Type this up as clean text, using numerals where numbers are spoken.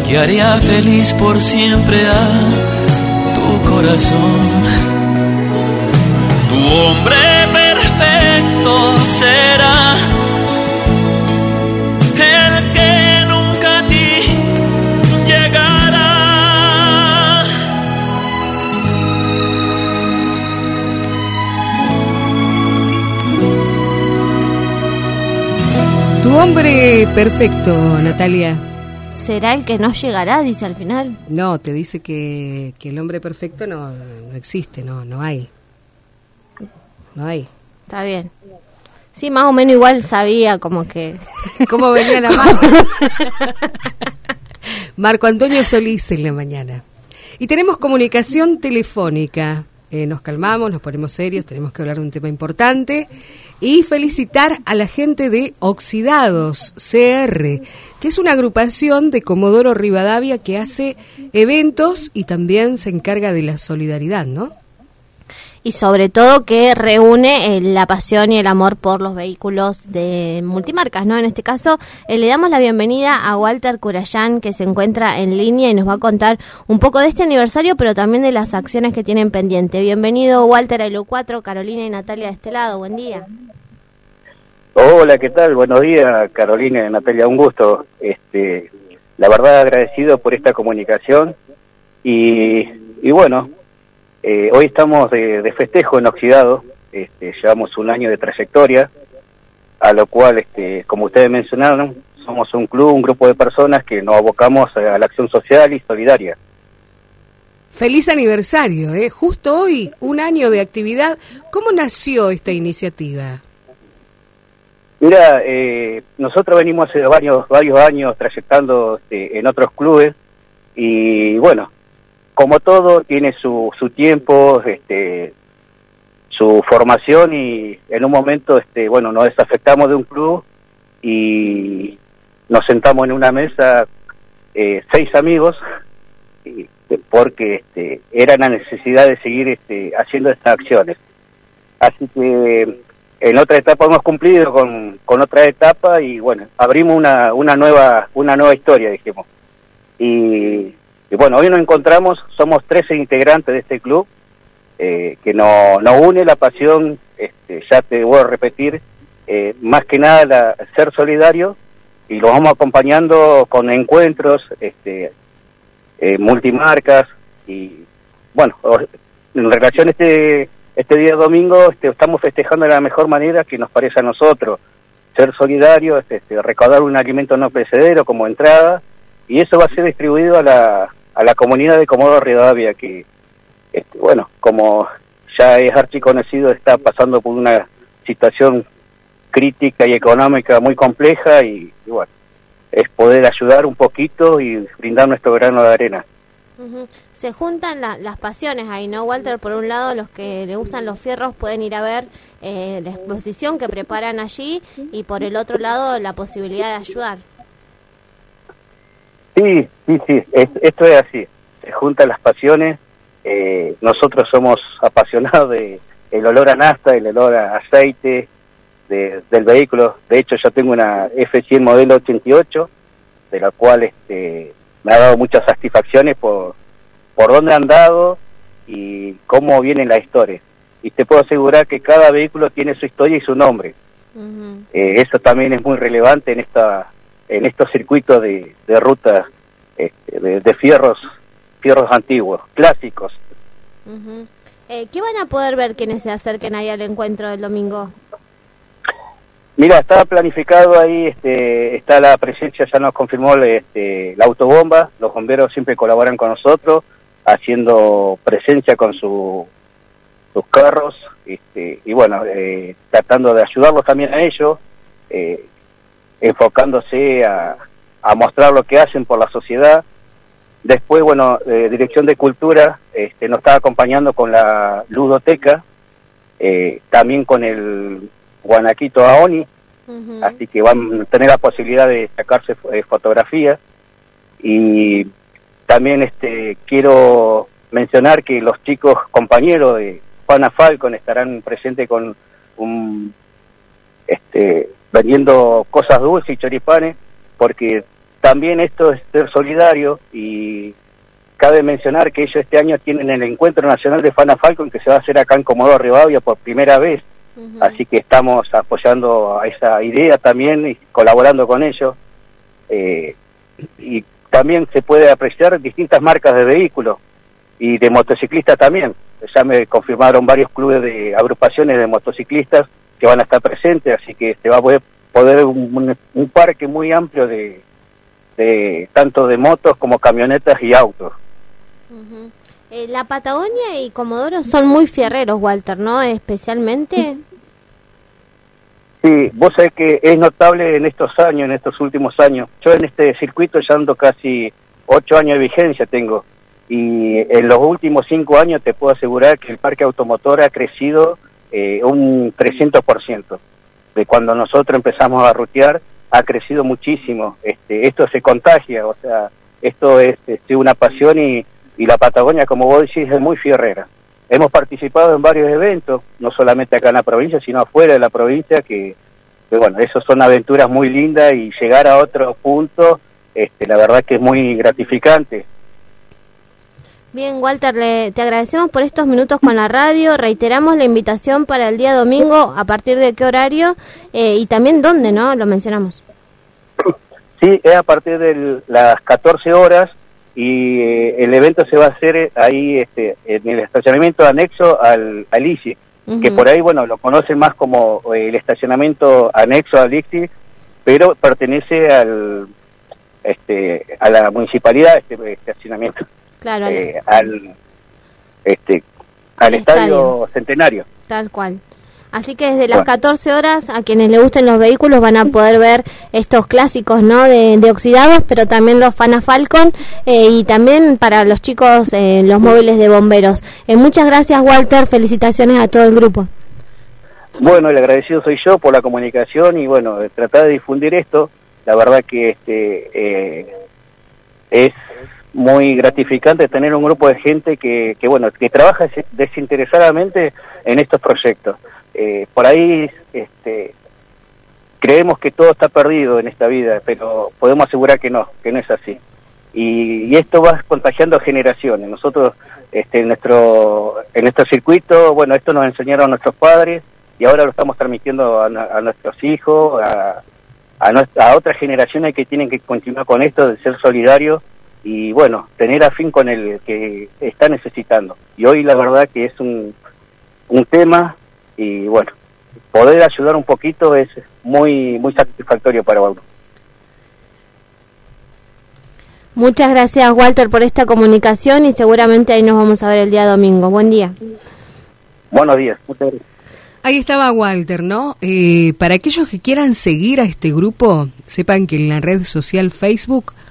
y haría feliz por siempre a tu corazón. Tu hombre perfecto será el que nunca a ti llegará. Tu hombre perfecto, Natalia. ¿Será el que no llegará, dice al final? No, te dice que el hombre perfecto no existe, no hay. No hay. Está bien. Sí, más o menos igual sabía como que... ¿Cómo venía la mano? Marco Antonio Solís en la mañana. Y tenemos comunicación telefónica. Nos calmamos, nos ponemos serios, tenemos que hablar de un tema importante y felicitar a la gente de Oxidados CR, que es una agrupación de Comodoro Rivadavia que hace eventos y también se encarga de la solidaridad, ¿no? Y sobre todo que reúne la pasión y el amor por los vehículos de multimarcas, ¿no? En este caso, le damos la bienvenida a Walter Curayán, que se encuentra en línea y nos va a contar un poco de este aniversario, pero también de las acciones que tienen pendiente. Bienvenido, Walter, a LU4, Carolina y Natalia de este lado. Buen día. Hola, ¿qué tal? Buenos días, Carolina y Natalia, un gusto. La verdad, agradecido por esta comunicación y bueno... hoy estamos de festejo en Oxidado, llevamos un año de trayectoria, a lo cual, como ustedes mencionaron, somos un club, un grupo de personas que nos abocamos a la acción social y solidaria. Feliz aniversario, justo hoy, un año de actividad. ¿Cómo nació esta iniciativa? Mira, nosotros venimos hace varios años trayectando en otros clubes y bueno, como todo, tiene su tiempo, su formación y en un momento, bueno, nos desafectamos de un club y nos sentamos en una mesa 6 amigos porque era la necesidad de seguir haciendo estas acciones. Así que en otra etapa hemos cumplido con otra etapa y bueno, abrimos una nueva historia, dijimos. Y bueno, hoy nos encontramos, somos 13 integrantes de este club, que nos une la pasión, ya te voy a repetir, más que nada ser solidario, y lo vamos acompañando con encuentros, multimarcas, y bueno, en relación a este día domingo, estamos festejando de la mejor manera que nos parece a nosotros, ser solidarios, recaudar un alimento no perecedero como entrada, y eso va a ser distribuido a la comunidad de Comodoro Rivadavia, que, bueno, como ya es archiconocido, está pasando por una situación crítica y económica muy compleja, y bueno, es poder ayudar un poquito y brindar nuestro grano de arena. Uh-huh. Se juntan las pasiones ahí, ¿no, Walter? Por un lado, los que les gustan los fierros pueden ir a ver la exposición que preparan allí, y por el otro lado, la posibilidad de ayudar. Sí, esto es así, se juntan las pasiones, nosotros somos apasionados de el olor a nafta, el olor a aceite del vehículo. De hecho, yo tengo una F100 modelo 88, de la cual me ha dado muchas satisfacciones por dónde han dado y cómo viene la historia. Y te puedo asegurar que cada vehículo tiene su historia y su nombre. Uh-huh. Eso también es muy relevante en estos circuitos de rutas de fierros antiguos, clásicos. Uh-huh. ¿Qué van a poder ver quienes se acerquen ahí al encuentro del domingo? Mira, está planificado ahí, está la presencia, ya nos confirmó la autobomba, los bomberos siempre colaboran con nosotros, haciendo presencia con sus carros, y bueno, tratando de ayudarlos también a ellos, enfocándose a mostrar lo que hacen por la sociedad. Después, bueno, Dirección de Cultura nos está acompañando con la ludoteca, también con el Guanaquito Aoni, uh-huh. Así que van a tener la posibilidad de sacarse fotografías. Y también quiero mencionar que los chicos compañeros de Juana Falcon estarán presentes con vendiendo cosas dulces y choripanes, porque también esto es ser solidario, y cabe mencionar que ellos este año tienen el Encuentro Nacional de Fana Falcon, que se va a hacer acá en Comodoro Rivadavia por primera vez. Así que estamos apoyando a esa idea también y colaborando con ellos. Y también se puede apreciar distintas marcas de vehículos y de motociclistas también. Ya me confirmaron varios clubes de agrupaciones de motociclistas que van a estar presentes, así que se va a poder un parque muy amplio de tanto de motos como camionetas y autos. La Patagonia y Comodoro son muy fierreros, Walter, ¿no? Especialmente. Sí, vos sabés que es notable en estos años, en estos últimos años. Yo en este circuito ya ando casi 8 años de vigencia tengo, y en los últimos 5 años te puedo asegurar que el parque automotor ha crecido un 300%. De cuando nosotros empezamos a rutear, ha crecido muchísimo. Esto se contagia, o sea, esto es una pasión, y la Patagonia, como vos decís, es muy fierrera. Hemos participado en varios eventos, no solamente acá en la provincia, sino afuera de la provincia, que bueno, eso son aventuras muy lindas, y llegar a otro punto, la verdad que es muy gratificante. Bien, Walter, te agradecemos por estos minutos con la radio. Reiteramos la invitación para el día domingo, ¿a partir de qué horario? Y también dónde, ¿no? Lo mencionamos. Sí, es a partir de las 14 horas, y el evento se va a hacer ahí en el estacionamiento anexo al ICI, que por ahí, bueno, lo conocen más como el estacionamiento anexo al ICI, pero pertenece a la municipalidad, este estacionamiento. Claro. Al estadio Centenario. Tal cual. Así que desde las 14 horas, a quienes les gusten los vehículos van a poder ver estos clásicos, ¿no? de oxidados, pero también los Fana Falcon, y también para los chicos los móviles de bomberos. Muchas gracias, Walter, felicitaciones a todo el grupo. Bueno, el agradecido soy yo por la comunicación, y bueno, tratar de difundir esto. La verdad que es muy gratificante tener un grupo de gente que trabaja desinteresadamente en estos proyectos. Por ahí creemos que todo está perdido en esta vida, pero podemos asegurar que no es así. Y esto va contagiando generaciones. Nosotros en nuestro circuito, bueno, esto nos enseñaron nuestros padres, y ahora lo estamos transmitiendo a nuestros hijos, a otras generaciones que tienen que continuar con esto de ser solidarios, y bueno, tener afín con el que está necesitando. Y hoy la verdad que es un tema, y bueno, poder ayudar un poquito es muy muy satisfactorio para uno. Muchas gracias, Walter, por esta comunicación, y seguramente ahí nos vamos a ver el día domingo. Buen día. Buenos días. Muchas gracias. Ahí estaba Walter, ¿no? Para aquellos que quieran seguir a este grupo, sepan que en la red social Facebook